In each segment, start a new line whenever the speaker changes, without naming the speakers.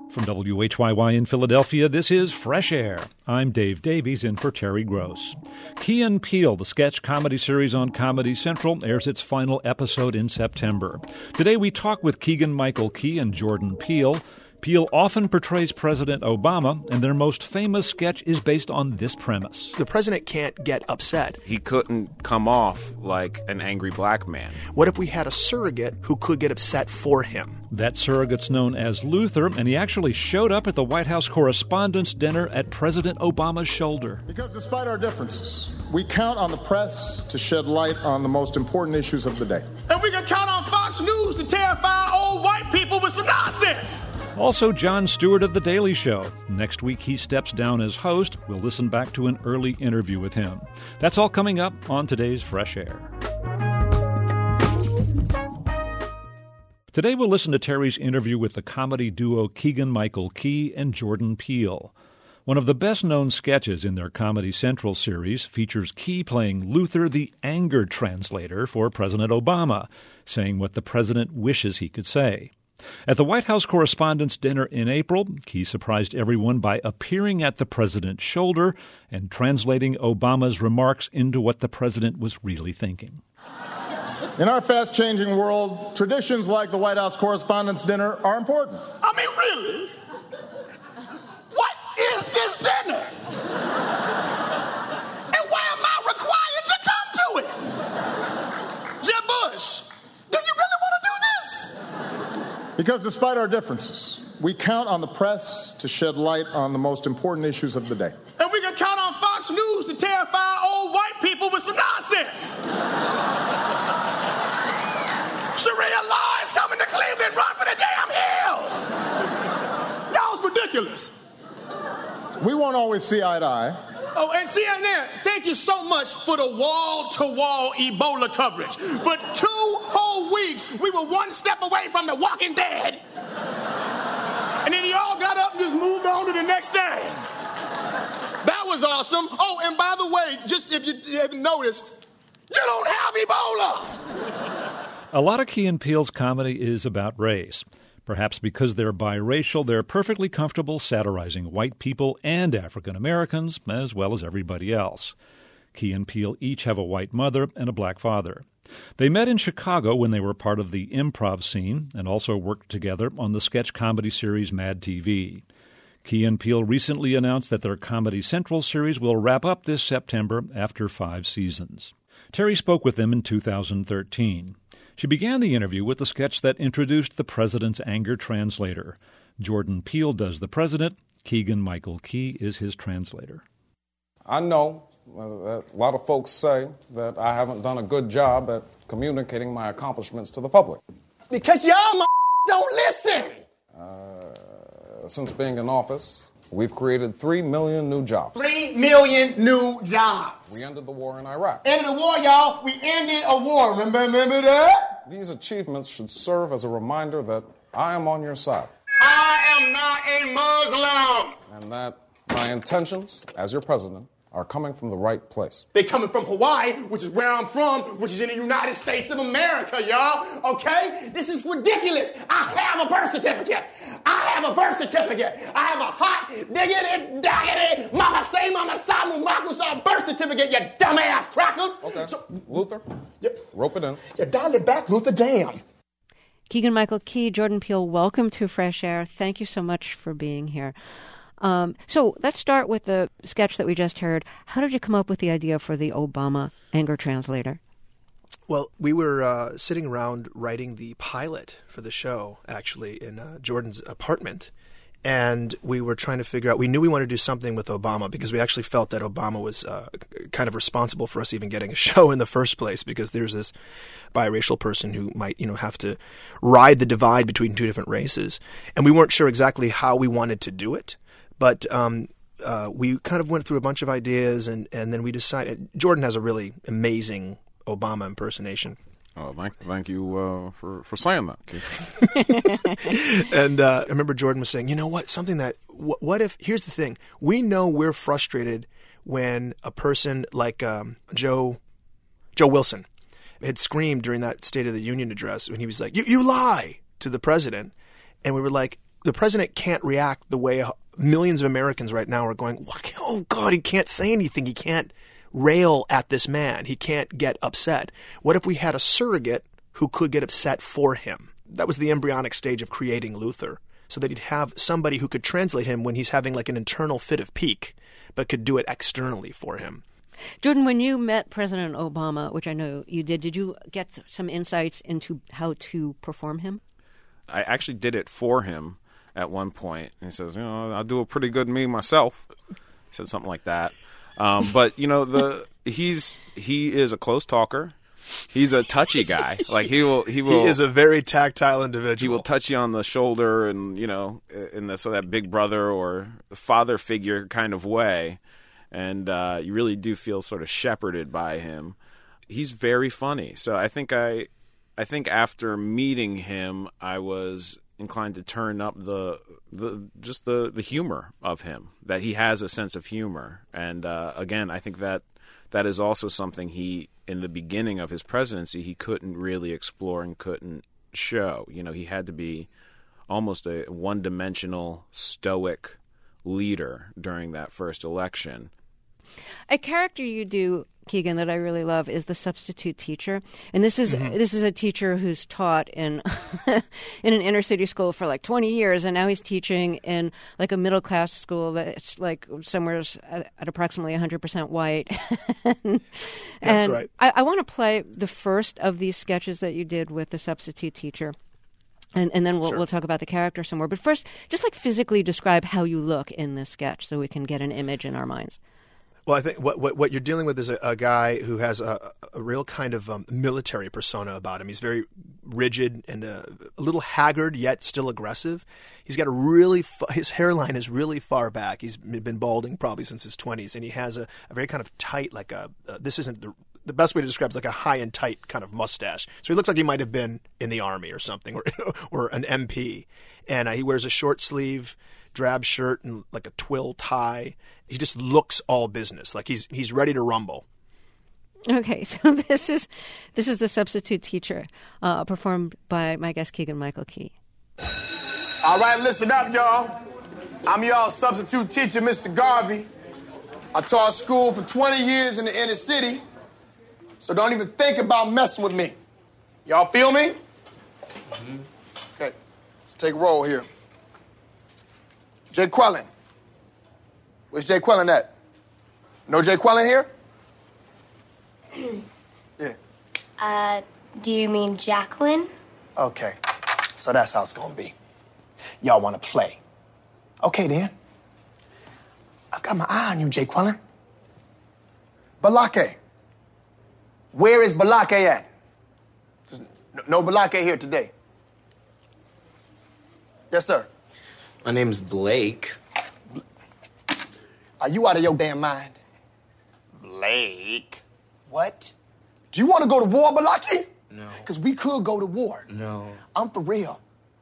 From WHYY in Philadelphia, this is Fresh Air. I'm Dave Davies, in for Terry Gross. Key and Peele, the sketch comedy series on Comedy Central, airs its final episode in September. Today we talk with Keegan-Michael Key and Jordan Peele. Peele often portrays President Obama, and their most famous sketch is based on this premise.
The president can't get upset.
He couldn't come off like an angry black man.
What if we had a surrogate who could get upset for him?
That surrogate's known as Luther, and he actually showed up at the White House Correspondents' Dinner at President Obama's shoulder.
Because despite our differences, we count on the press to shed light on the most important issues of the day.
And we can count on Fox News to terrify old white people with some nonsense.
Also, Jon Stewart of The Daily Show. Next week, he steps down as host. We'll listen back to an early interview with him. That's all coming up on today's Fresh Air. Today, we'll listen to Terry's interview with the comedy duo Keegan-Michael Key and Jordan Peele. One of the best-known sketches in their Comedy Central series features Key playing Luther, the anger translator for President Obama, saying what the president wishes he could say. At the White House Correspondents' Dinner in April, Key surprised everyone by appearing at the president's shoulder and translating Obama's remarks into what the president was really thinking.
In our fast-changing world, traditions like the White House Correspondents' Dinner are important.
I mean, really? What is this dinner? And why am I required to come to it? Jeb Bush, do you really want to do this?
Because despite our differences, we count on the press to shed light on the most important issues of the day.
And we can count on Fox News to terrify old white people with some nonsense. Sharia law is coming to Cleveland. Run for the damn hills. Y'all's ridiculous.
We won't always see eye to eye.
Oh, and CNN, thank you so much for the wall-to-wall Ebola coverage. For 2 whole weeks, we were one step away from the Walking Dead. And then y'all got up and just moved on to the next thing. That was awesome. Oh, and by the way, just if you haven't noticed, you don't have Ebola.
A lot of Key and Peele's comedy is about race. Perhaps because they're biracial, they're perfectly comfortable satirizing white people and African Americans, as well as everybody else. Key and Peele each have a white mother and a black father. They met in Chicago when they were part of the improv scene and also worked together on the sketch comedy series Mad TV. Key and Peele recently announced that their Comedy Central series will wrap up this September after 5 seasons. Terry spoke with them in 2013. She began the interview with the sketch that introduced the president's anger translator. Jordan Peele does the president. Keegan-Michael Key is his translator.
I know that a lot of folks say that I haven't done a good job at communicating my accomplishments to the public.
Because y'all don't listen.
Since being in office, we've created 3 million new jobs.
3 million new jobs.
We ended the war in Iraq.
Ended the war, y'all. We ended a war. Remember that?
These achievements should serve as a reminder that I am on your side.
I am not a Muslim.
And that my intentions as your president are coming from the right place.
They coming from Hawaii, which is where I'm from, which is in the United States of America, y'all. Okay? This is ridiculous. I have a birth certificate. I have a hot, diggity, daggity, mama say, mama samu, makusa birth certificate, you dumbass crackers.
Okay. Luther, rope it in.
You dial it back, Luther, damn.
Keegan-Michael Key, Jordan Peele, welcome to Fresh Air. Thank you so much for being here. So let's start with the sketch that we just heard. How did you come up with the idea for the Obama anger translator?
Well, we were sitting around writing the pilot for the show, actually, in Jordan's apartment. And we were trying to figure out, we knew we wanted to do something with Obama because we actually felt that Obama was kind of responsible for us even getting a show in the first place, because there's this biracial person who might, have to ride the divide between 2 different races. And we weren't sure exactly how we wanted to do it. But we kind of went through a bunch of ideas, and then we decided. Jordan has a really amazing Obama impersonation.
Oh, thank you for saying that, Keith.
And I remember Jordan was saying, you know what, something that, what if, here's the thing, we know we're frustrated when a person like Joe Wilson had screamed during that State of the Union address when he was like, you lie to the president. And we were like, the president can't react the way millions of Americans right now are going, oh, God, he can't say anything. He can't rail at this man. He can't get upset. What if we had a surrogate who could get upset for him? That was the embryonic stage of creating Luther, so that he'd have somebody who could translate him when he's having like an internal fit of pique, but could do it externally for him.
Jordan, when you met President Obama, which I know you did you get some insights into how to perform him?
I actually did it for him at one point. And he says, I'll do a pretty good me myself. He said something like that. But, he is a close talker. He's a touchy guy. Like he is
a very tactile individual.
He will touch you on the shoulder and, in that big brother or father figure kind of way. And you really do feel sort of shepherded by him. He's very funny. So I think after meeting him, I was inclined to turn up the humor of him. That he has a sense of humor, and again, I think that is also something he, in the beginning of his presidency, he couldn't really explore and couldn't show. He had to be almost a one-dimensional, stoic leader during that first election.
A character you do, Keegan, that I really love is the substitute teacher, and this is a teacher who's taught in in an inner city school for like 20 years, and now he's teaching in like a middle class school that's like somewhere at approximately 100% white.
That's right.
I want to play the first of these sketches that you did with the substitute teacher. And then we'll talk about the character some more. But first, just like physically describe how you look in this sketch so we can get an image in our minds.
Well, I think what you're dealing with is a guy who has a real kind of military persona about him. He's very rigid and a little haggard, yet still aggressive. He's got his hairline is really far back. He's been balding probably since his 20s, and he has a very kind of tight, like this isn't the best way to describe it is like a high and tight kind of mustache. So he looks like he might have been in the army or something, or an MP. And he wears a short sleeve drab shirt and like a twill tie. He just looks all business, like he's ready to rumble.
Okay, so this is the substitute teacher, performed by my guest Keegan Michael Key.
All right, listen up, y'all. I'm y'all substitute teacher, Mr. Garvey. I taught school for 20 years in the inner city, so don't even think about messing with me. Y'all feel me? Mm-hmm. Okay, let's take a roll here. Jay Quellen. Where's Jay Quellen at? No Jay Quellen here? Yeah.
Do you mean Jacqueline?
Okay, so that's how it's gonna be. Y'all wanna play? Okay, then. I've got my eye on you, Jay Quellen. Balake. Where is Balake at? There's no Balake here today. Yes, sir.
My name's Blake.
Are you out of your damn mind? Blake. What? Do you want to go to war, Balaki?
No.
Because we could go to war.
No.
I'm for real.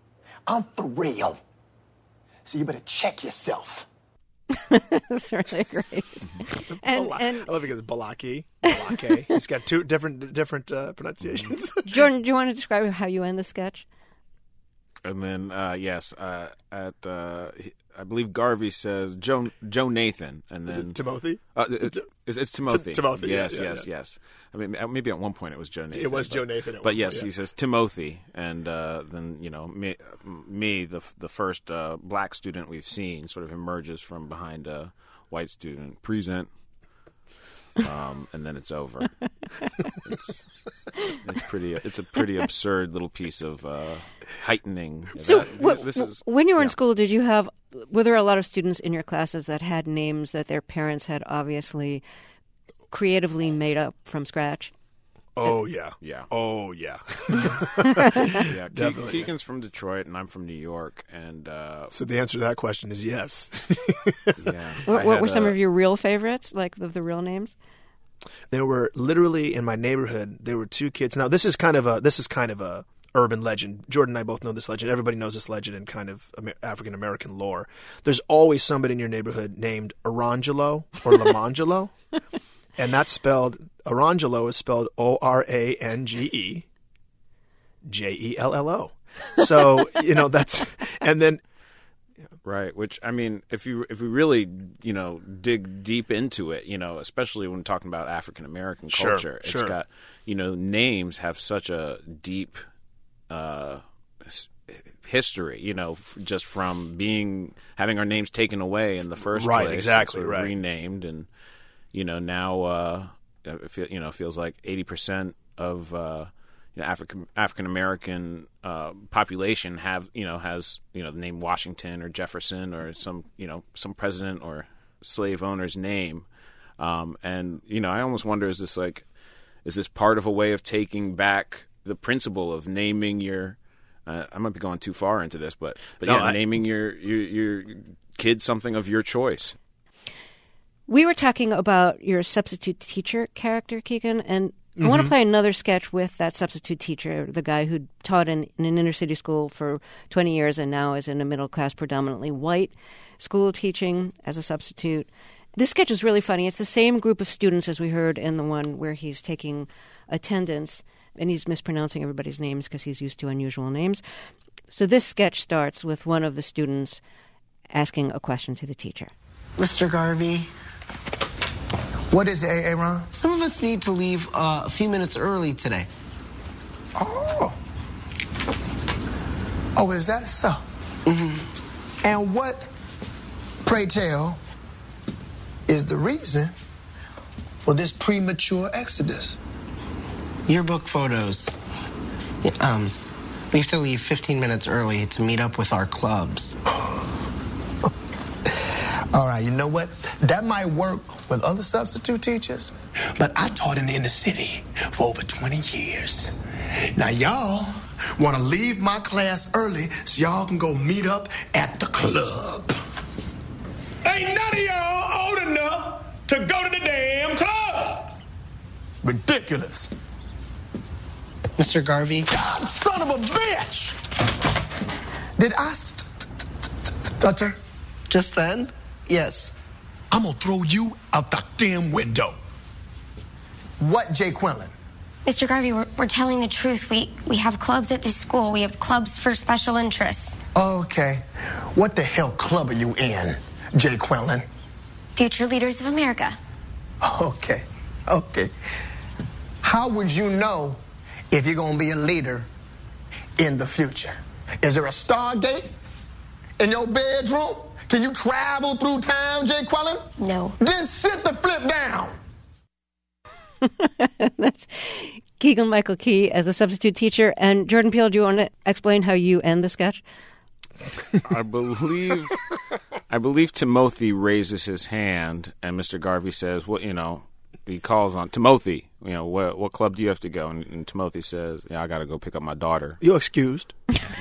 So you better check yourself.
That's really great. and
I love it because Balake. It's got two different pronunciations.
Jordan, do you want to describe how you end the sketch?
And then, I believe Garvey says Joe Nathan, and then
is it Timothy.
It's Timothy.
Timothy.
Yes. I mean, maybe at one point it was Joe Nathan.
It was Joe Nathan.
But yes, he says Timothy, and then me, the first black student we've seen, sort of emerges from behind a white student. Present. And then it's over. It's a pretty absurd little piece of heightening.
So when you were in school, were there a lot of students in your classes that had names that their parents had obviously creatively made up from scratch?
Oh yeah. Oh yeah.
Yeah.
Definitely.
Keegan's from Detroit, and I'm from New York, and
so the answer to that question is yes.
Yeah.
What were some of your real favorites, like the real names?
There were literally in my neighborhood. There were two kids. Now this is kind of a urban legend. Jordan and I both know this legend. Everybody knows this legend in kind of African American lore. There's always somebody in your neighborhood named Orangelo or Lamangelo, and that's spelled. Orangelo is spelled ORANGEJELLO. So that's, and then
Right. Which, I mean, if we really, dig deep into it, especially when talking about African American culture, it's got, names have such a deep history, just from having our names taken away in the first place.
Right, exactly,
sort of renamed, and now it feels like 80% of African American population has the name Washington or Jefferson or some president or slave owner's name, and I almost wonder, is this part of a way of taking back the principle of naming your I might be going too far into this, but naming your kid something of your choice.
We were talking about your substitute teacher character, Keegan, and I want to play another sketch with that substitute teacher, the guy who taught in an inner city school for 20 years and now is in a middle class, predominantly white school teaching as a substitute. This sketch is really funny. It's the same group of students as we heard in the one where he's taking attendance, and he's mispronouncing everybody's names because he's used to unusual names. So this sketch starts with one of the students asking a question to the teacher.
Mr. Garvey.
What is it, Aaron?
Some of us need to leave a few minutes early today.
Oh, is that so? Mm-hmm. And what, pray tell, is the reason for this premature exodus?
Yearbook photos. We have to leave 15 minutes early to meet up with our clubs.
All right, you know what? That might work with other substitute teachers, but I taught in the inner city for over 20 years. Now, y'all want to leave my class early so y'all can go meet up at the club.
Ain't none of y'all old enough to go to the damn club.
Ridiculous.
Mr. Garvey?
God, son of a bitch! Did I stutter?
Just then? Yes.
I'm gonna throw you out the damn window. What, Jay Quinlan?
Mr. Garvey, we're telling the truth. We have clubs at this school. We have clubs for special interests.
Okay. What the hell club are you in, Jay Quinlan?
Future Leaders of America.
Okay. How would you know if you're gonna be a leader in the future? Is there a Stargate in your bedroom? Can you travel through time, Jay Quinlan?
No.
Then sit the flip down.
That's Keegan-Michael Key as a substitute teacher. And Jordan Peele, do you want to explain how you end the sketch?
I believe Timothy raises his hand, and Mr. Garvey says, "Well, he calls on Timothy. What club do you have to go?" And Timothy says, "Yeah, I got to go pick up my daughter."
You're excused.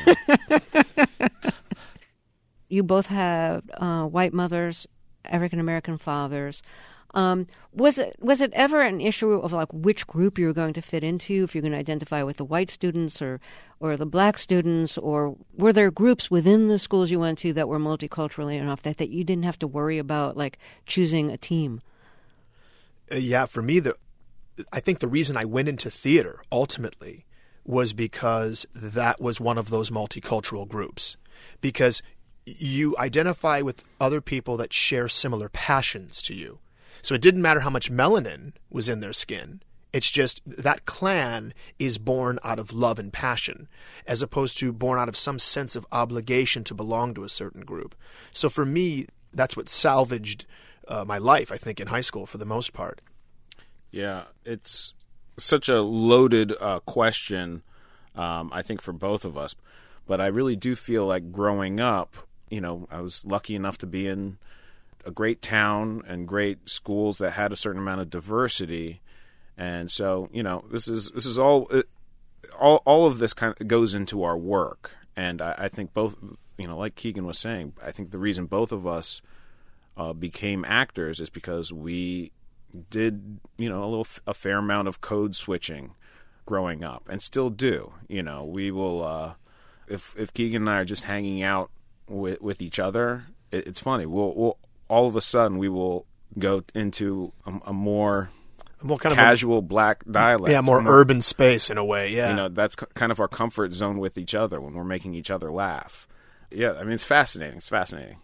You both have white mothers, African-American fathers. Was it ever an issue of like which group you were going to fit into, if you're going to identify with the white students or the black students, or were there groups within the schools you went to that were multicultural enough that you didn't have to worry about like choosing a team?
Yeah, for me, I think the reason I went into theater ultimately was because that was one of those multicultural groups, because you identify with other people that share similar passions to you. So it didn't matter how much melanin was in their skin. It's just that clan is born out of love and passion, as opposed to born out of some sense of obligation to belong to a certain group. So for me, that's what salvaged my life, I think, in high school for the most part.
Yeah, it's such a loaded question, I think, for both of us. But I really do feel like growing up, I was lucky enough to be in a great town and great schools that had a certain amount of diversity. And so, this is all of this kind of goes into our work. And I think both, like Keegan was saying, I think the reason both of us became actors is because we did, a fair amount of code switching growing up, and still do. We will, if Keegan and I are just hanging out with each other, it's funny. We'll all of a sudden we will go into a more kind of casual black dialect.
Yeah, more urban space in a way. Yeah,
that's kind of our comfort zone with each other when we're making each other laugh. Yeah, I mean, it's fascinating. It's fascinating.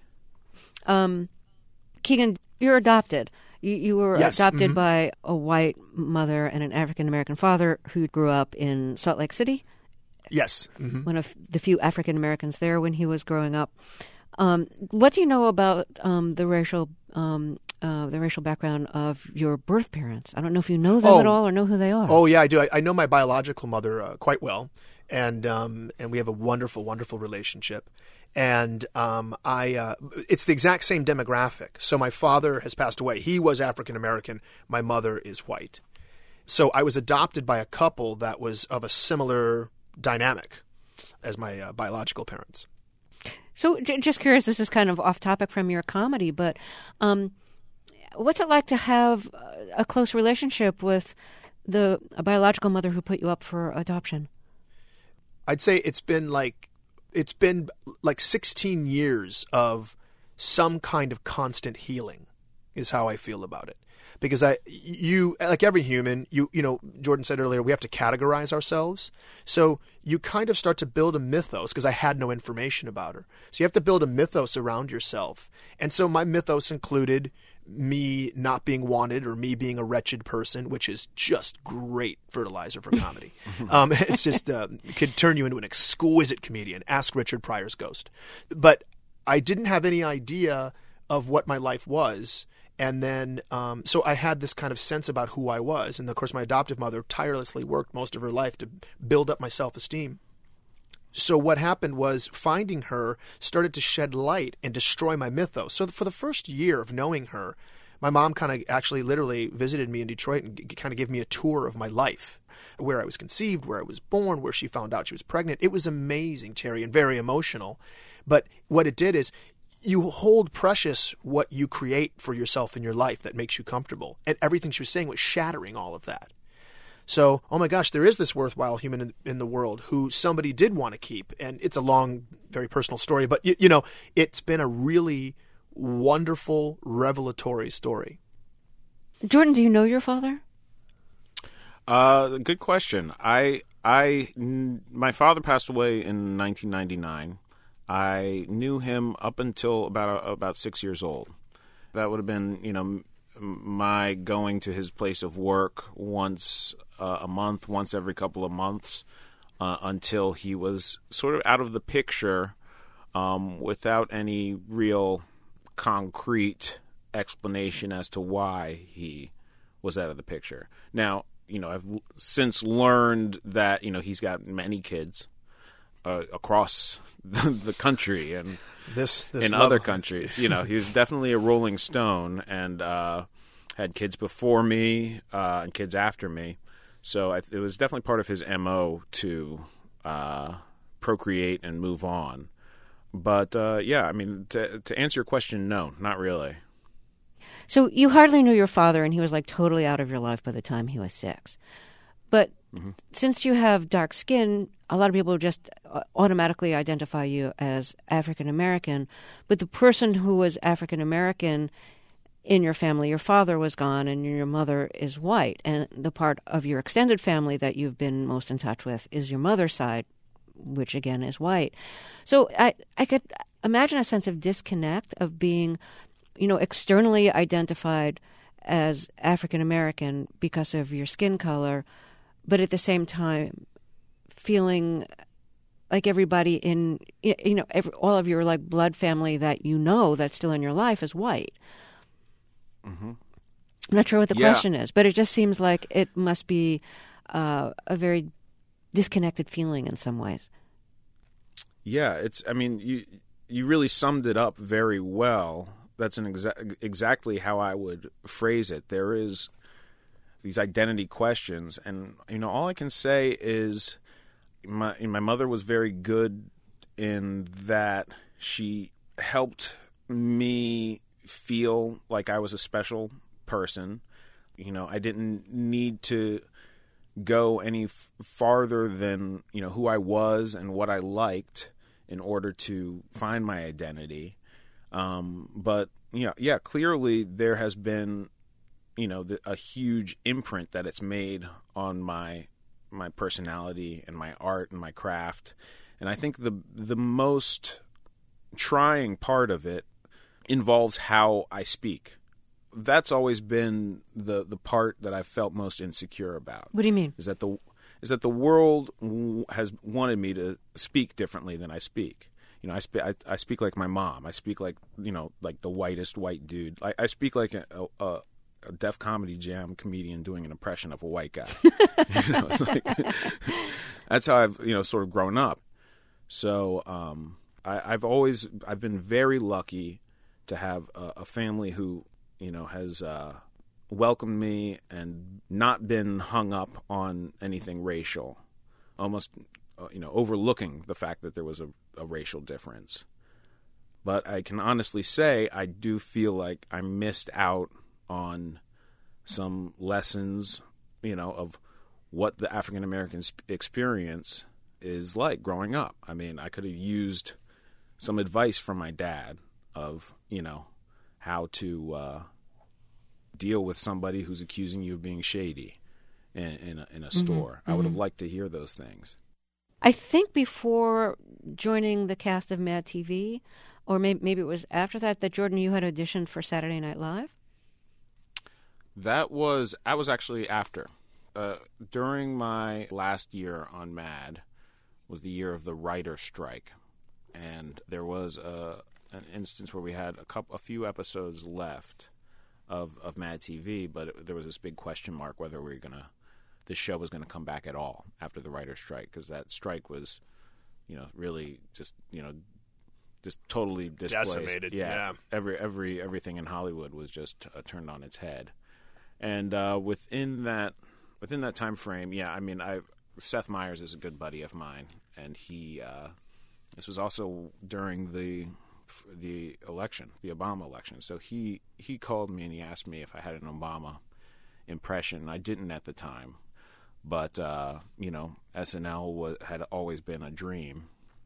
Keegan, you're adopted. You were
Yes.
adopted by a white mother and an African-American father who grew up in Salt Lake City.
Yes.
One of the few African-Americans there when he was growing up. What do you know about the racial background of your birth parents? I don't know if you know them at all or know who they are.
Oh, yeah, I do. I know my biological mother quite well, and we have a wonderful, wonderful relationship. And it's the exact same demographic. So my father has passed away. He was African American. My mother is white. So I was adopted by a couple that was of a similar dynamic as my biological parents.
So just curious, this is kind of off topic from your comedy, but what's it like to have a close relationship with a biological mother who put you up for adoption?
I'd say it's been like 16 years of some kind of constant healing is how I feel about it. Because you like every human, you know, Jordan said earlier, we have to categorize ourselves. So you kind of start to build a mythos, because I had no information about her. So you have to build a mythos around yourself. And so my mythos included me not being wanted or me being a wretched person, which is just great fertilizer for comedy. It's just it could turn you into an exquisite comedian. Ask Richard Pryor's ghost. But I didn't have any idea of what my life was. And then, so I had this kind of sense about who I was. And of course, my adoptive mother tirelessly worked most of her life to build up my self-esteem. So what happened was finding her started to shed light and destroy my mythos. So for the first year of knowing her, my mom kind of actually literally visited me in Detroit and kind of gave me a tour of my life, where I was conceived, where I was born, where she found out she was pregnant. It was amazing, Terry, and very emotional. But what it did is you hold precious what you create for yourself in your life that makes you comfortable. And everything she was saying was shattering all of that. So, oh my gosh, there is this worthwhile human in the world who somebody did want to keep. And it's a long, very personal story. But, you know, it's been a really wonderful, revelatory story.
Jordan, do you know your father?
Good question. My father passed away in 1999. I knew him up until about 6 years old. That would have been, you know, my going to his place of work once a month, once every couple of months, until he was sort of out of the picture without any real concrete explanation as to why he was out of the picture. Now, you know, I've since learned that, you know, he's got many kids across the country and
this
in other countries. You know, he's definitely a Rolling Stone and had kids before me and kids after me. So it was definitely part of his MO to procreate and move on. But yeah, I mean, to answer your question, no, not really.
So you hardly knew your father, and he was like totally out of your life by the time he was 6. But since you have dark skin, a lot of people just automatically identify you as African American. But the person who was African American in your family, your father was gone, and your mother is white. And the part of your extended family that you've been most in touch with is your mother's side, which again is white. So I could imagine a sense of disconnect of being, you know, externally identified as African American because of your skin color, but at the same time feeling like everybody in, you know, all of your like blood family that you know that's still in your life is white. I'm not sure what the question is, but it just seems like it must be a very disconnected feeling in some ways.
Yeah, I mean, you really summed it up very well. That's exactly how I would phrase it. There is these identity questions, and you know, all I can say is my mother was very good in that she helped me feel like I was a special person. You know, I didn't need to go any farther than, you know, who I was and what I liked in order to find my identity. But yeah, clearly there has been, you know, a huge imprint that it's made on my personality and my art and my craft. And I think the most trying part of it involves how I speak. That's always been the part that I felt most insecure about.
What do you mean?
Is that the world has wanted me to speak differently than I speak. You know, I speak like my mom. I speak like, you know, like the whitest white dude. I speak like a Def Comedy Jam comedian doing an impression of a white guy. You know, it's like, that's how I've, you know, sort of grown up. So I've been very lucky to have a family who, you know, has welcomed me and not been hung up on anything racial, almost, you know, overlooking the fact that there was a racial difference. But I can honestly say I do feel like I missed out on some lessons, you know, of what the African American experience is like growing up. I mean, I could have used some advice from my dad of, you know, how to deal with somebody who's accusing you of being shady in a store. I would have liked to hear those things.
I think before joining the cast of Mad TV, or maybe it was after that, Jordan, you had auditioned for Saturday Night Live?
That was actually after. During my last year on Mad was the year of the writer's strike, and there was an instance where we had a few episodes left of Mad TV, but there was this big question mark whether the show was going to come back at all after the writer's strike, because that strike was, you know, really just, you know, just totally displaced.
Decimated.
Yeah. Everything in Hollywood was just turned on its head. And within that time frame, yeah, I mean, Seth Meyers is a good buddy of mine, and he this was also during the election, the Obama election. So he called me and he asked me if I had an Obama impression. I didn't at the time, but you know, SNL had always been a dream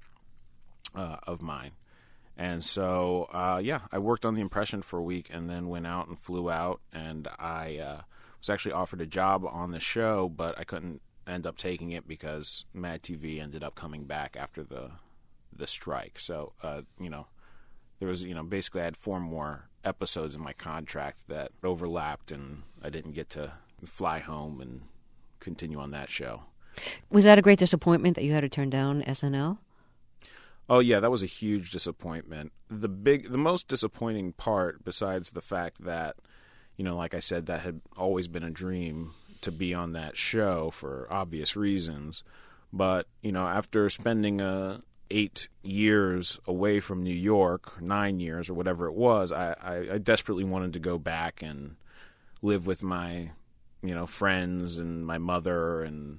of mine. And so, yeah, I worked on the impression for a week and then went out and flew out, and I was actually offered a job on the show, but I couldn't end up taking it because Mad TV ended up coming back after the strike. So, you know, there was, you know, basically I had 4 more episodes in my contract that overlapped, and I didn't get to fly home and continue on that show.
Was that a great disappointment that you had to turn down SNL?
Oh yeah, that was a huge disappointment. The most disappointing part, besides the fact that, you know, like I said, that had always been a dream to be on that show for obvious reasons. But, you know, after spending 8 years away from New York, 9 years or whatever it was, I desperately wanted to go back and live with my, you know, friends and my mother and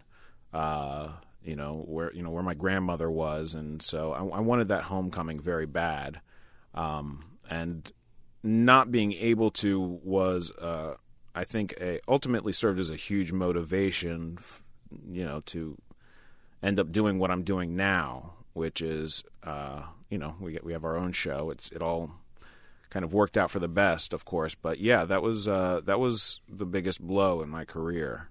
you know, where my grandmother was, and so I wanted that homecoming very bad, and not being able to was, I think, ultimately served as a huge motivation, you know, to end up doing what I'm doing now, which is, you know, we have our own show. It all kind of worked out for the best, of course, but yeah, that was the biggest blow in my career.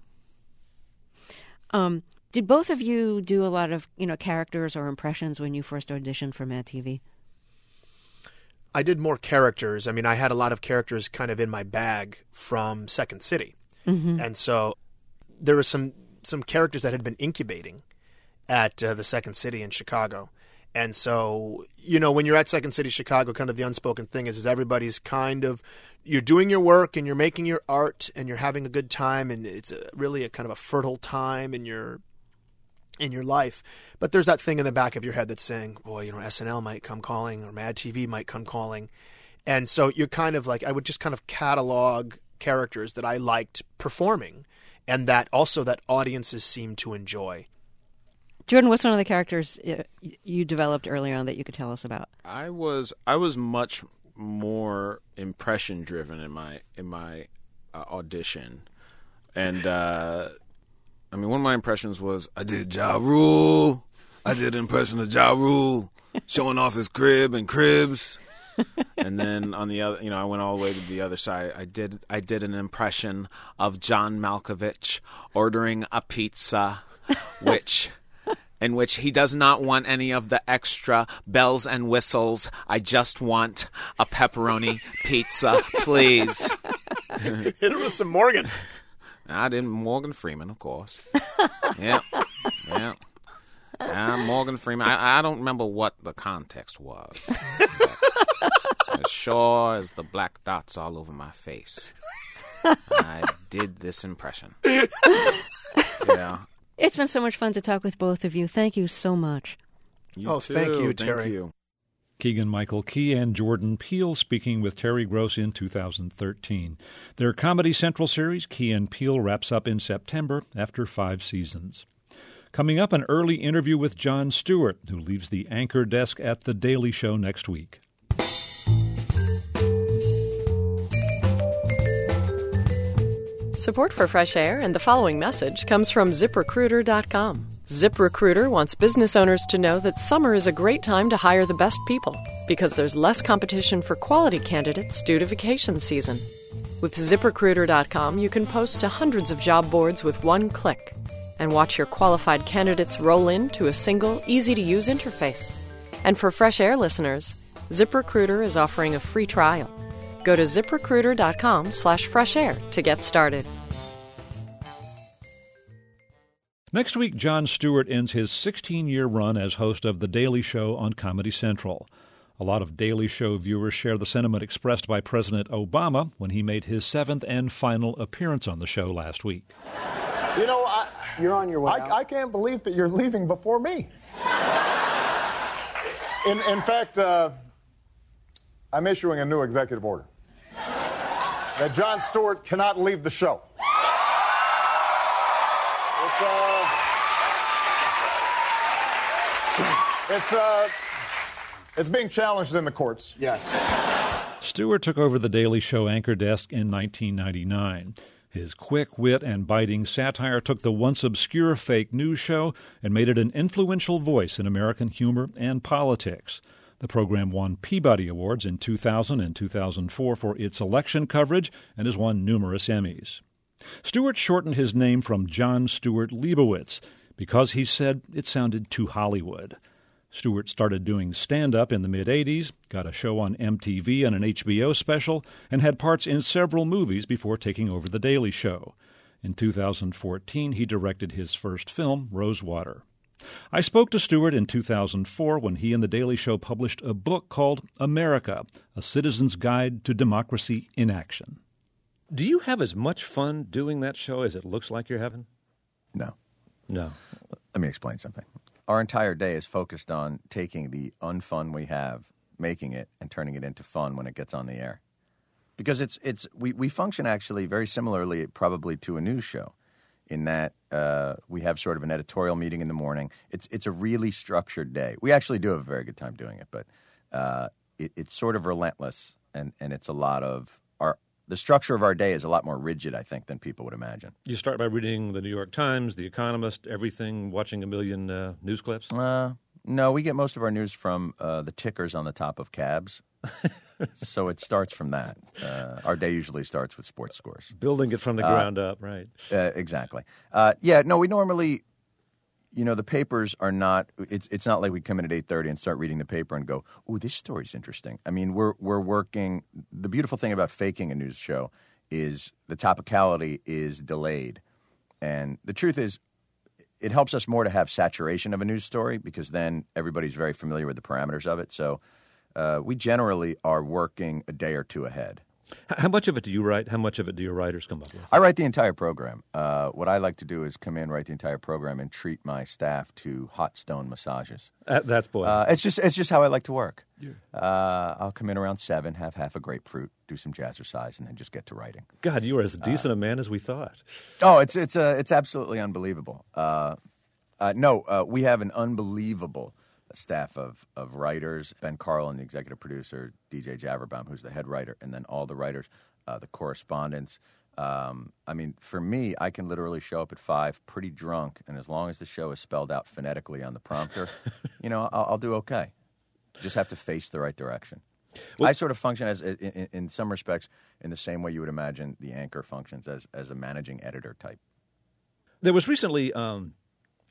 Did both of you do a lot of, you know, characters or impressions when you first auditioned for Mad TV?
I did more characters. I mean, I had a lot of characters kind of in my bag from Second City. Mm-hmm. And so there were some characters that had been incubating at the Second City in Chicago. And so, you know, when you're at Second City, Chicago, kind of the unspoken thing is everybody's kind of, you're doing your work and you're making your art and you're having a good time, and it's really a kind of a fertile time in your life. But there's that thing in the back of your head that's saying, boy, you know, SNL might come calling or Mad TV might come calling. And so you're kind of like, I would just kind of catalog characters that I liked performing and that also that audiences seemed to enjoy.
Jordan, what's one of the characters you developed early on that you could tell us about?
I was much more impression driven in my audition. And I mean, one of my impressions was I did Ja Rule. I did an impression of Ja Rule showing off his crib and cribs. And then on the other, you know, I went all the way to the other side. I did an impression of John Malkovich ordering a pizza, which in which he does not want any of the extra bells and whistles. I just want a pepperoni pizza, please.
Hit it with some Morgan.
I didn't. Morgan Freeman, of course. Yeah. Morgan Freeman. I don't remember what the context was. As sure as the black dots all over my face, I did this impression. Yeah.
It's been so much fun to talk with both of you. Thank you so much.
Thank you, Terry.
Thank you.
Keegan-Michael Key and Jordan Peele speaking with Terry Gross in 2013. Their Comedy Central series, Key and Peele, wraps up in September after 5 seasons. Coming up, an early interview with Jon Stewart, who leaves the anchor desk at The Daily Show next week.
Support for Fresh Air and the following message comes from ZipRecruiter.com. ZipRecruiter wants business owners to know that summer is a great time to hire the best people because there's less competition for quality candidates due to vacation season. With ZipRecruiter.com, you can post to hundreds of job boards with one click and watch your qualified candidates roll into a single, easy-to-use interface. And for Fresh Air listeners, ZipRecruiter is offering a free trial. Go to ZipRecruiter.com/freshair to get started.
Next week, Jon Stewart ends his 16-year run as host of The Daily Show on Comedy Central. A lot of Daily Show viewers share the sentiment expressed by President Obama when he made his 7th and final appearance on the show last week.
You know,
you're on your way out.
I can't believe that you're leaving before me. In fact, I'm issuing a new executive order that Jon Stewart cannot leave the show. It's being challenged in the courts.
Yes.
Stewart took over the Daily Show anchor desk in 1999. His quick wit and biting satire took the once obscure fake news show and made it an influential voice in American humor and politics. The program won Peabody Awards in 2000 and 2004 for its election coverage and has won numerous Emmys. Stewart shortened his name from Jon Stewart Leibowitz because he said it sounded too Hollywood. Stewart started doing stand-up in the mid-'80s, got a show on MTV and an HBO special, and had parts in several movies before taking over The Daily Show. In 2014, he directed his first film, Rosewater. I spoke to Stewart in 2004 when he and The Daily Show published a book called America, A Citizen's Guide to Democracy in Action. Do you have as much fun doing that show as it looks like you're having?
No.
No.
Let me explain something. Our entire day is focused on taking the unfun we have, making it, and turning it into fun when it gets on the air. Because we function actually very similarly probably to a news show in that we have sort of an editorial meeting in the morning. It's a really structured day. We actually do have a very good time doing it, but it's sort of relentless, and it's a lot of the structure of our day is a lot more rigid, I think, than people would imagine.
You start by reading the New York Times, The Economist, everything, watching a million news clips?
No, we get most of our news from the tickers on the top of cabs. So it starts from that. Our day usually starts with sports scores.
Building it from the ground up, right.
Exactly. We normally, the papers are not, it's not like we come in at 8:30 and start reading the paper and go, ooh, this story's interesting. I mean, we're working, the beautiful thing about faking a news show is the topicality is delayed. And the truth is, it helps us more to have saturation of a news story because then everybody's very familiar with the parameters of it. So we generally are working a day or two ahead.
How much of it do you write? How much of it do your writers come up with?
I write the entire program. What I like to do is come in, write the entire program, and treat my staff to hot stone massages.
That's boy.
It's just how I like to work. Yeah. I'll come in around 7, have half a grapefruit, do some jazzercise, and then just get to writing.
God, you are as decent a man as we thought.
Oh, it's absolutely unbelievable. We have an unbelievable staff of writers, Ben Carlin, the executive producer, DJ Javerbaum, who's the head writer, and then all the writers, the correspondents. For me, I can literally show up at 5 pretty drunk, and as long as the show is spelled out phonetically on the prompter, I'll do okay. Just have to face the right direction. Well, I sort of function as, in some respects, in the same way you would imagine the anchor functions as a managing editor type.
There was recently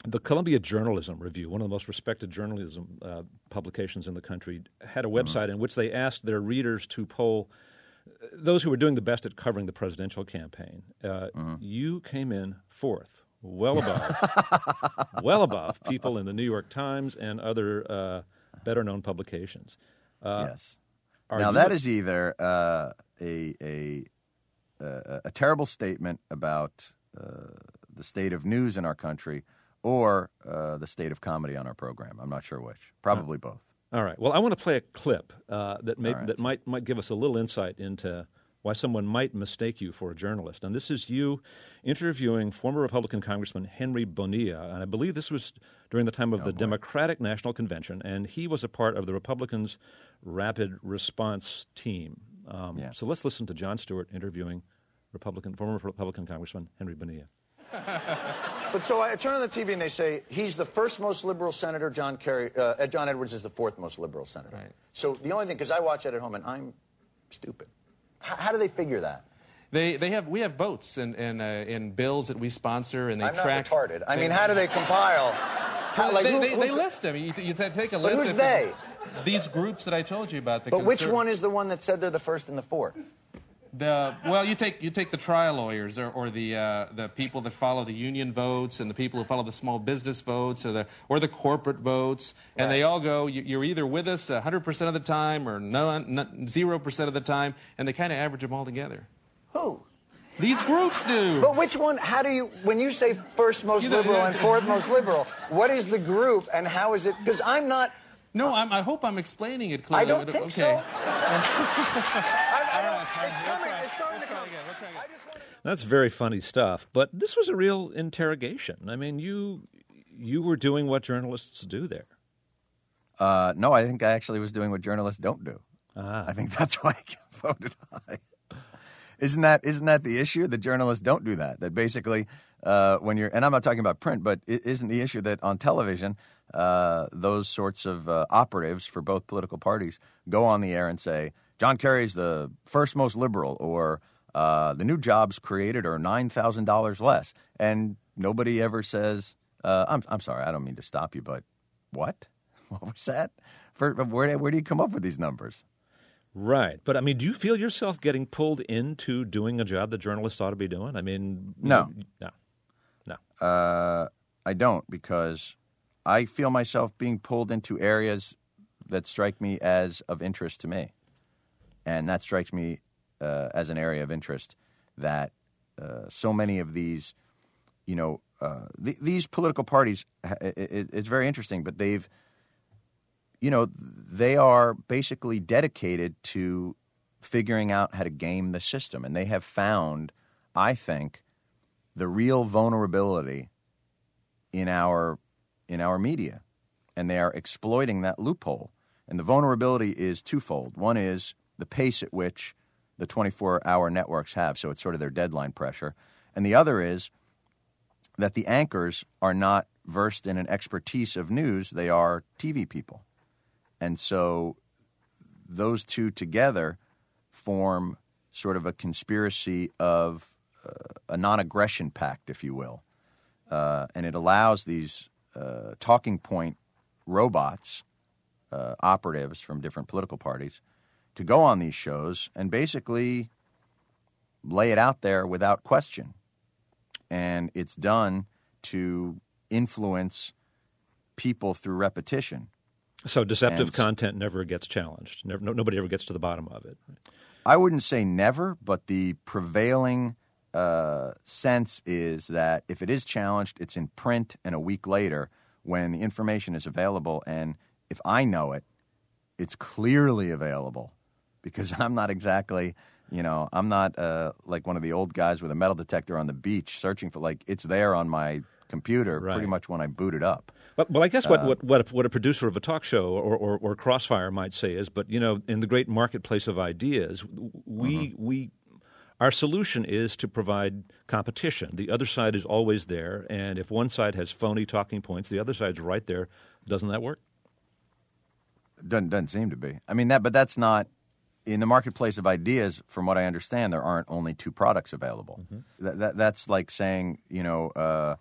The Columbia Journalism Review, one of the most respected journalism publications in the country, had a website in which they asked their readers to poll those who were doing the best at covering the presidential campaign. You came in fourth, well above people in the New York Times and other better-known publications.
Yes. Now that is either a terrible statement about the state of news in our country, or the state of comedy on our program. I'm not sure which. Probably both.
All right. Well, I want to play a clip that might give us a little insight into why someone might mistake you for a journalist. And this is you interviewing former Republican Congressman Henry Bonilla. And I believe this was during the time of the Democratic National Convention, and he was a part of the Republicans' Rapid Response Team. So let's listen to Jon Stewart interviewing former Republican Congressman Henry Bonilla.
But so I turn on the TV and they say he's the first most liberal senator. John Edwards is the fourth most liberal senator. Right. So the only thing, because I watch that at home and I'm stupid. How do they figure that?
We have votes in bills that we sponsor, and they track.
I'm not retarded. I mean, how do they compile?
They list them. You take a list.
But who's they?
These groups that I told you about.
But which one is the one that said they're the first and the fourth?
You take the trial lawyers or the people that follow the union votes and the people who follow the small business votes or the corporate votes, and they all go. You're either with us 100% of the time or 0% of the time, and they kind of average them all together.
Who?
These groups do.
But which one? How do you? When you say first most liberal and fourth most liberal, what is the group and how is it? Because I'm not.
No, I hope I'm explaining it clearly.
I don't think so.
That's very funny stuff. But this was a real interrogation. I mean, you were doing what journalists do there.
No, I think I actually was doing what journalists don't do. I think that's why I voted high. Isn't that the issue? The journalists don't do that. That basically, when you're, and I'm not talking about print, but isn't the issue that on television, those sorts of operatives for both political parties go on the air and say, John Kerry's the first most liberal, or the new jobs created are $9,000 less, and nobody ever says, "I'm sorry, I don't mean to stop you, but what? What was that? Where do you come up with these numbers?"
Right, but I mean, do you feel yourself getting pulled into doing a job that journalists ought to be doing? I mean,
no.
I
don't, because I feel myself being pulled into areas that strike me as of interest to me. And that strikes me as an area of interest that so many of these, these political parties, it's very interesting, but they are basically dedicated to figuring out how to game the system. And they have found, I think, the real vulnerability in our media. And they are exploiting that loophole. And the vulnerability is twofold. One is the pace at which the 24-hour networks have, so it's sort of their deadline pressure. And the other is that the anchors are not versed in an expertise of news. They are TV people. And so those two together form sort of a conspiracy of a non-aggression pact, if you will. And it allows these talking point robots, operatives from different political parties, to go on these shows and basically lay it out there without question. And it's done to influence people through repetition.
So deceptive content never gets challenged. Nobody ever gets to the bottom of it.
I wouldn't say never, but the prevailing sense is that if it is challenged, it's in print, and a week later when the information is available, and if I know it, it's clearly available. Because I'm not exactly, I'm not like one of the old guys with a metal detector on the beach searching for, it's there on my computer pretty much when I boot it up.
Well, I guess what a producer of a talk show or Crossfire might say is, but, in the great marketplace of ideas, our solution is to provide competition. The other side is always there, and if one side has phony talking points, the other side's right there. Doesn't that work?
Doesn't seem to be. I mean, but that's not. In the marketplace of ideas, from what I understand, there aren't only two products available. Mm-hmm. That's like saying,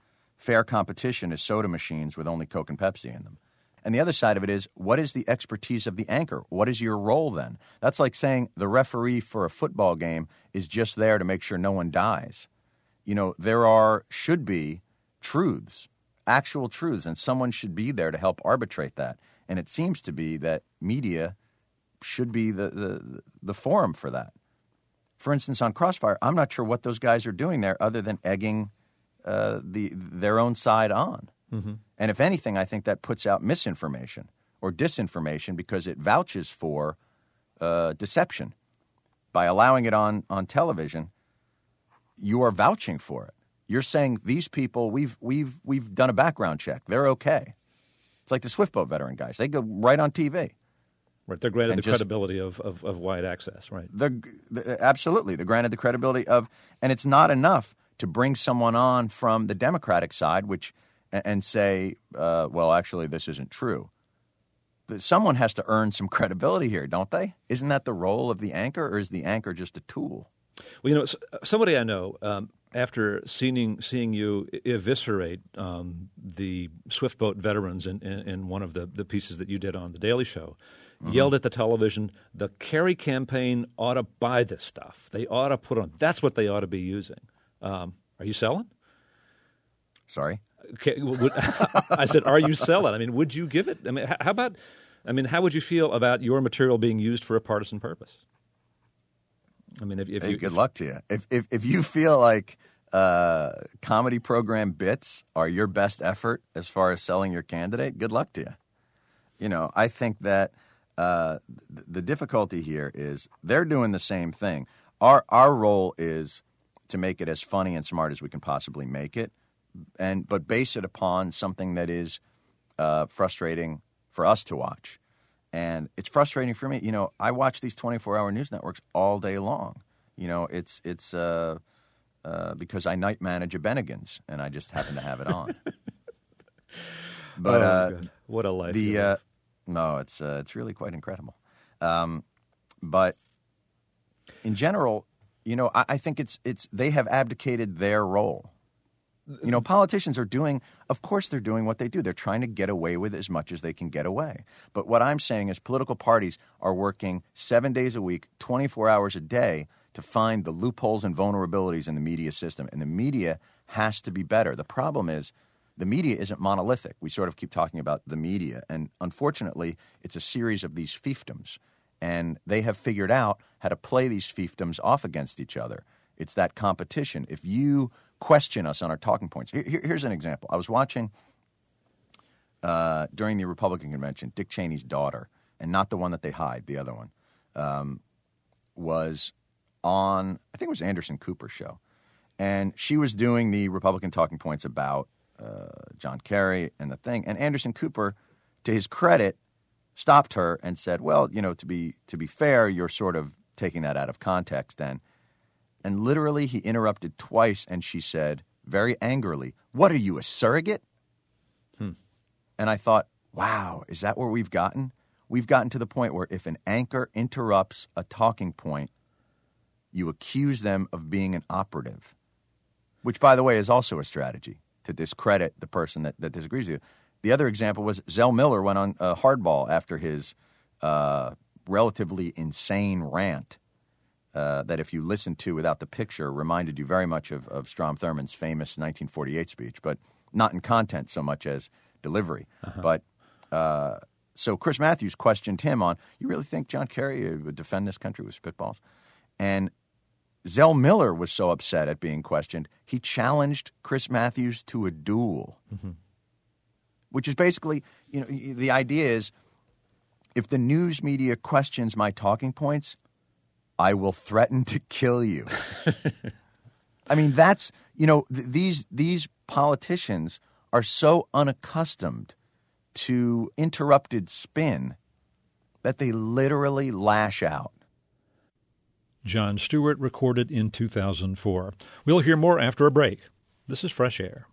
fair competition is soda machines with only Coke and Pepsi in them. And the other side of it is, what is the expertise of the anchor? What is your role then? That's like saying the referee for a football game is just there to make sure no one dies. There should be truths, actual truths, and someone should be there to help arbitrate that. And it seems to be that media should be the forum for that. For instance, on Crossfire, I'm not sure what those guys are doing there other than egging their own side on. Mm-hmm. And if anything, I think that puts out misinformation or disinformation because it vouches for deception. By allowing it on television, you are vouching for it. You're saying these people, we've done a background check. They're okay. It's like the Swiftboat veteran guys. They go right on TV.
Right, they're granted the credibility of wide access, right?
Absolutely. They're granted the credibility of, and it's not enough to bring someone on from the Democratic side, and say, well, actually, this isn't true. Someone has to earn some credibility here, don't they? Isn't that the role of the anchor, or is the anchor just a tool?
Well, somebody I know, after seeing you eviscerate the Swiftboat veterans in one of the pieces that you did on The Daily Show, yelled at the television, the Kerry campaign ought to buy this stuff. They ought to put on. That's what they ought to be using. Are you selling?
Sorry?
Okay, I said, are you selling? I mean, would you give it? I mean, how would you feel about your material being used for a partisan purpose? I mean,
good luck to you. If you feel like comedy program bits are your best effort as far as selling your candidate, good luck to you. I think that the difficulty here is they're doing the same thing. Our role is to make it as funny and smart as we can possibly make it, but base it upon something that is frustrating for us to watch. And it's frustrating for me. I watch these 24-hour news networks all day long. It's because I night manage a Bennigan's, and I just happen to have it on. But
what a life!
No, it's really quite incredible. But in general, I think it's they have abdicated their role. Politicians are of course they're doing what they do. They're trying to get away with as much as they can get away. But what I'm saying is political parties are working 7 days a week, 24 hours a day to find the loopholes and vulnerabilities in the media system. And the media has to be better. The problem is the media isn't monolithic. We sort of keep talking about the media. And unfortunately, it's a series of these fiefdoms. And they have figured out how to play these fiefdoms off against each other. It's that competition. If you question us on our talking points. Here's an example. I was watching during the Republican convention, Dick Cheney's daughter, and not the one that they hide, the other one, was on, I think it was Anderson Cooper's show. And she was doing the Republican talking points about John Kerry and the thing. And Anderson Cooper, to his credit, stopped her and said, well, to be fair, you're sort of taking that out of context then. And literally, he interrupted twice, and she said, very angrily, what are you, a surrogate? And I thought, wow, is that where we've gotten? We've gotten to the point where if an anchor interrupts a talking point, you accuse them of being an operative, which, by the way, is also a strategy to discredit the person that disagrees with you. The other example was Zell Miller went on Hardball after his relatively insane rant. That if you listened to without the picture reminded you very much of Strom Thurmond's famous 1948 speech, but not in content so much as delivery. But so Chris Matthews questioned him on, you really think John Kerry would defend this country with spitballs? And Zell Miller was so upset at being questioned, he challenged Chris Matthews to a duel, which is basically, the idea is if the news media questions my talking points, I will threaten to kill you. I mean, that's, these politicians are so unaccustomed to interrupted spin that they literally lash out.
Jon Stewart recorded in 2004. We'll hear more after a break. This is Fresh Air.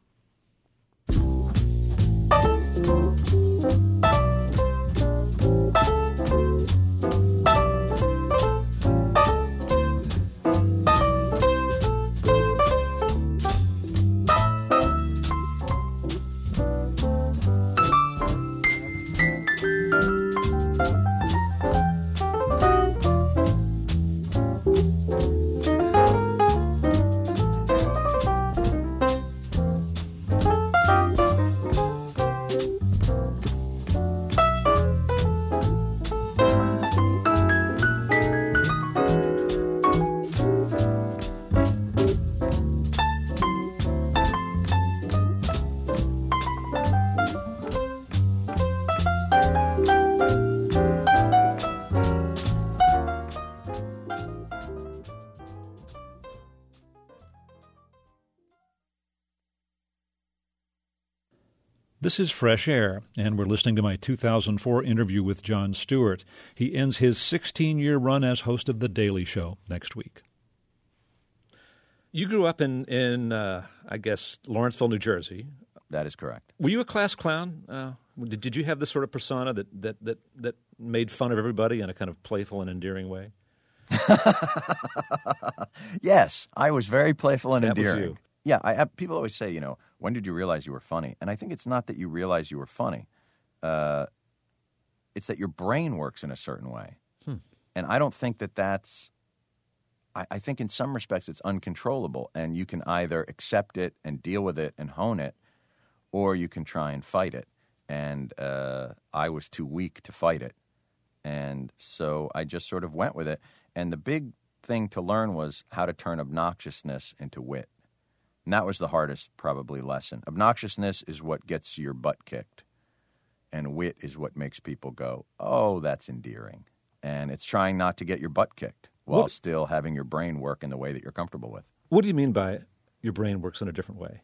This is Fresh Air, and we're listening to my 2004 interview with Jon Stewart. He ends his 16-year run as host of The Daily Show next week. You grew up in I guess, Lawrenceville, New Jersey.
That is correct.
Were you a class clown? Did you have this sort of persona that made fun of everybody in a kind of playful and endearing way?
Yes, I was very playful and endearing.
Was you.
Yeah, people always say, when did you realize you were funny? And I think it's not that you realize you were funny. It's that your brain works in a certain way. And I don't think that's I think in some respects it's uncontrollable, and you can either accept it and deal with it and hone it, or you can try and fight it. And I was too weak to fight it. And so I just sort of went with it. And the big thing to learn was how to turn obnoxiousness into wit. And that was the hardest, probably, lesson. Obnoxiousness is what gets your butt kicked. And wit is what makes people go, oh, that's endearing. And it's trying not to get your butt kicked while still having your brain work in the way that you're comfortable with.
What do you mean by your brain works in a different way?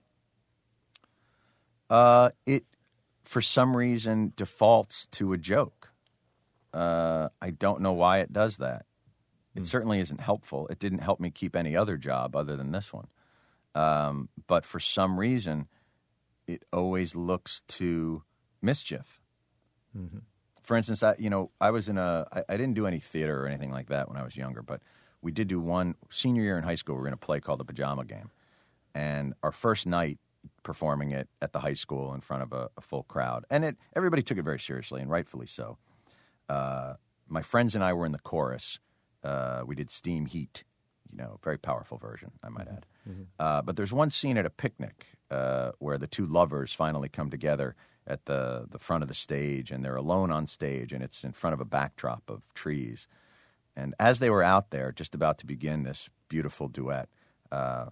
It, for some reason, defaults to a joke. I don't know why it does that. It certainly isn't helpful. It didn't help me keep any other job other than this one. But for some reason, it always looks to mischief. Mm-hmm. For instance, I was I didn't do any theater or anything like that when I was younger, but we did do one senior year in high school. We were in a play called The Pajama Game. And our first night performing it at the high school in front of a full crowd. And everybody took it very seriously, and rightfully so. My friends and I were in the chorus. We did Steam Heat, very powerful version, I might add. Mm-hmm. But there's one scene at a picnic where the two lovers finally come together at the front of the stage, and they're alone on stage, and it's in front of a backdrop of trees. And as they were out there, just about to begin this beautiful duet, I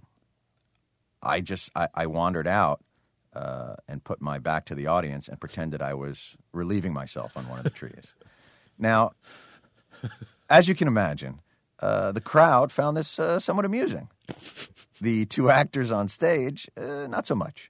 wandered out and put my back to the audience and pretended I was relieving myself on one of the trees. Now, as you can imagine, the crowd found this somewhat amusing. The two actors on stage, not so much.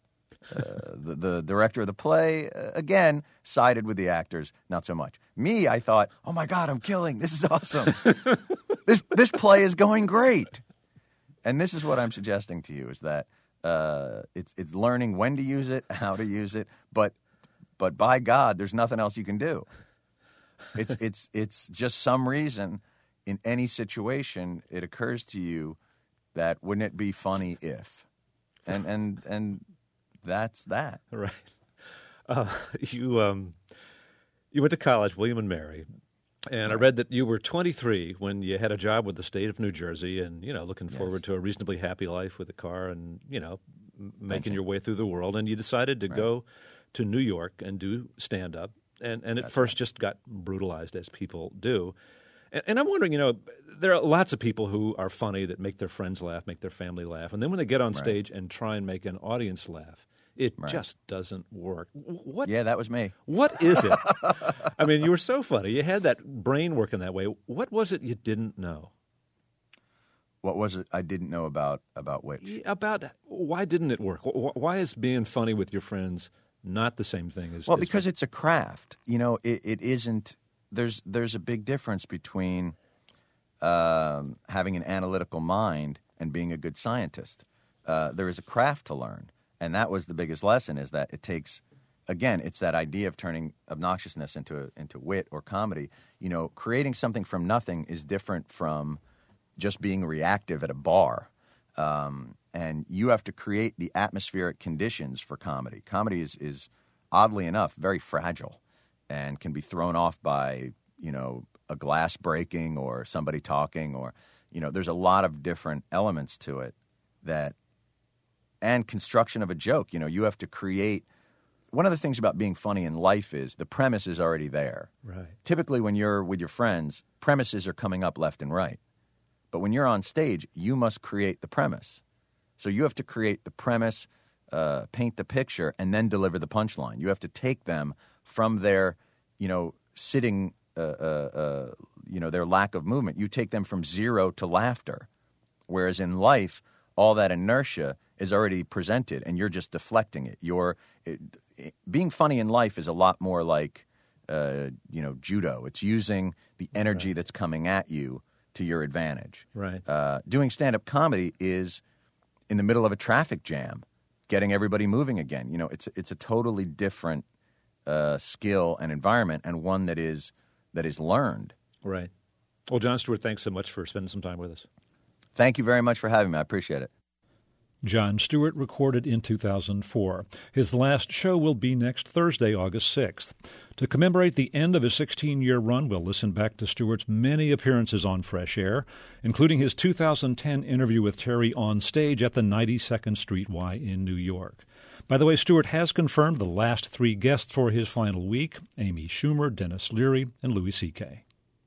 The director of the play, again, sided with the actors, not so much. Me, I thought, oh my God, I'm killing. This is awesome. This play is going great. And this is what I'm suggesting to you, is that it's learning when to use it, how to use it, but by God, there's nothing else you can do. It's just some reason in any situation it occurs to you that wouldn't it be funny if, and that's that.
Right. You went to college, William and Mary, and I read that you were 23 when you had a job with the state of New Jersey, and looking forward to a reasonably happy life with a car, and making your way through the world, and you decided to go to New York and do stand-up, and at first just got brutalized, as people do. And I'm wondering, there are lots of people who are funny that make their friends laugh, make their family laugh, and then when they get on stage and try and make an audience laugh, it just doesn't work.
Yeah, that was me.
What is it? I mean, you were so funny. You had that brain working that way. What was it you didn't know?
What was it I didn't know about which?
About why didn't it work? Why is being funny with your friends not the same thing as...
Well, because it's a craft. It isn't... There's a big difference between having an analytical mind and being a good scientist. There is a craft to learn, and that was the biggest lesson, is that it takes, again, it's that idea of turning obnoxiousness into wit or comedy. Creating something from nothing is different from just being reactive at a bar. And you have to create the atmospheric conditions for comedy. Comedy is oddly enough, very fragile, and can be thrown off by, a glass breaking or somebody talking, or, there's a lot of different elements to it and construction of a joke. You have to create. One of the things about being funny in life is the premise is already there.
Right.
Typically when you're with your friends, premises are coming up left and right. But when you're on stage, you must create the premise. So you have to create the premise, paint the picture, and then deliver the punchline. You have to take them from their, sitting, their lack of movement. You take them from zero to laughter. Whereas in life, all that inertia is already presented, and you're just deflecting it. being funny in life is a lot more like, judo. It's using the energy that's coming at you to your advantage.
Right.
Doing stand-up comedy is in the middle of a traffic jam, getting everybody moving again. It's a totally different skill and environment, and one that is learned.
Right. Well, Jon Stewart, thanks so much for spending some time with us.
Thank you very much for having me. I appreciate it.
Jon Stewart recorded in 2004. His last show will be next Thursday, August 6th. To commemorate the end of his 16-year run, we'll listen back to Stewart's many appearances on Fresh Air, including his 2010 interview with Terry on stage at the 92nd Street Y in New York. By the way, Stewart has confirmed the last 3 guests for his final week: Amy Schumer, Dennis Leary, and Louis C.K.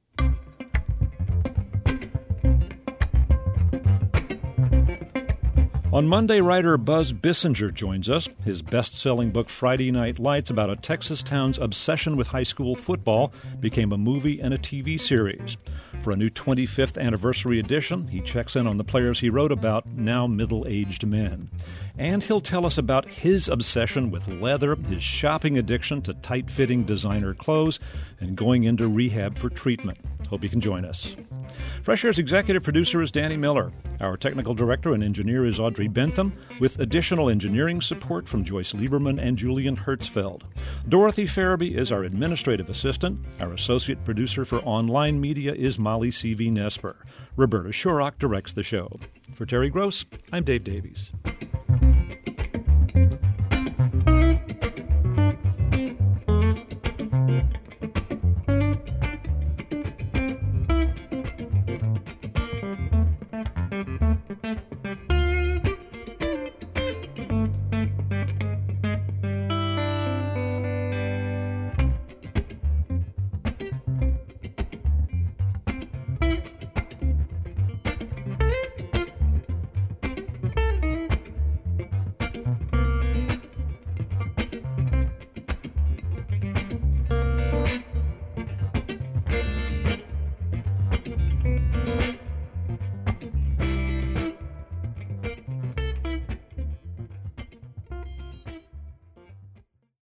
On Monday, writer Buzz Bissinger joins us. His best-selling book, Friday Night Lights, about a Texas town's obsession with high school football, became a movie and a TV series. For a new 25th anniversary edition, he checks in on the players he wrote about, now middle-aged men. And he'll tell us about his obsession with leather, his shopping addiction to tight-fitting designer clothes, and going into rehab for treatment. Hope you can join us. Fresh Air's executive producer is Danny Miller. Our technical director and engineer is Audrey Bentham, with additional engineering support from Joyce Lieberman and Julian Hertzfeld. Dorothy Farabee is our administrative assistant. Our associate producer for online media is Molly C.V. Nesper. Roberta Shorrock directs the show. For Terry Gross, I'm Dave Davies.